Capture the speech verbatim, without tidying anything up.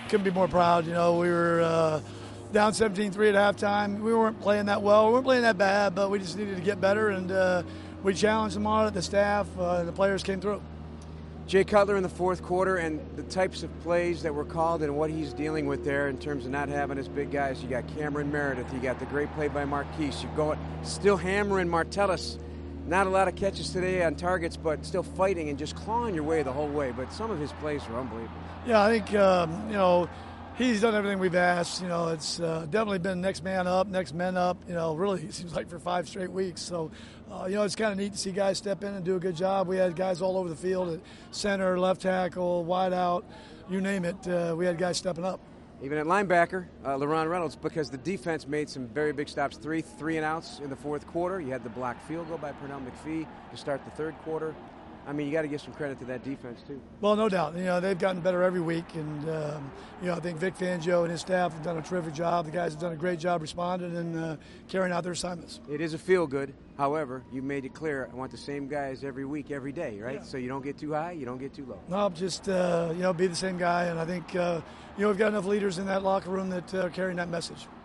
couldn't be more proud. You know, we were uh, down seventeen three at halftime. We weren't playing that well. We weren't playing that bad, but we just needed to get better, and uh, we challenged them on it. The staff, uh, the players came through. Jay Cutler in the fourth quarter, and the types of plays that were called and what he's dealing with there in terms of not having his big guys. You got Cameron Meredith. You got the great play by Marquise. You're going still hammering Martellus. Not a lot of catches today on targets, but still fighting and just clawing your way the whole way. But some of his plays were unbelievable. Yeah, I think, um, you know, he's done everything we've asked. You know, it's uh, definitely been next man up, next men up, you know, really it seems like for five straight weeks. So, uh, you know, it's kind of neat to see guys step in and do a good job. We had guys all over the field at center, left tackle, wide out, you name it. Uh, we had guys stepping up. Even at linebacker, uh, LaRon Reynolds, because the defense made some very big stops. Three three and outs in the fourth quarter. You had the blocked field goal by Pernell McPhee to start the third quarter. I mean, you got to give some credit to that defense, too. Well, no doubt. You know, they've gotten better every week. And, um, you know, I think Vic Fangio and his staff have done a terrific job. The guys have done a great job responding and uh, carrying out their assignments. It is a feel-good. However, you made it clear I want the same guys every week, every day, right? Yeah. So you don't get too high, you don't get too low. No, just, uh, you know, be the same guy. And I think, uh, you know, we've got enough leaders in that locker room that uh, are carrying that message.